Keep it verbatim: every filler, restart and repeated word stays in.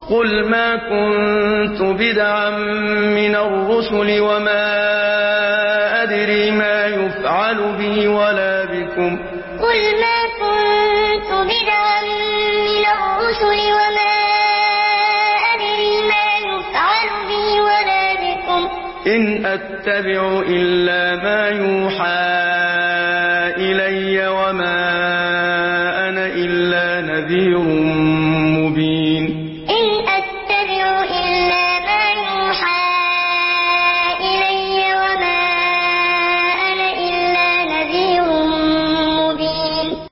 قل ما كنت بدعا من الرسل وما أدري ما يفعل بي ولا بكم قل ما كنت بدعا من الرسل وما أدري ما يفعل بي ولا بكم إن أتبع إلا ما يوحى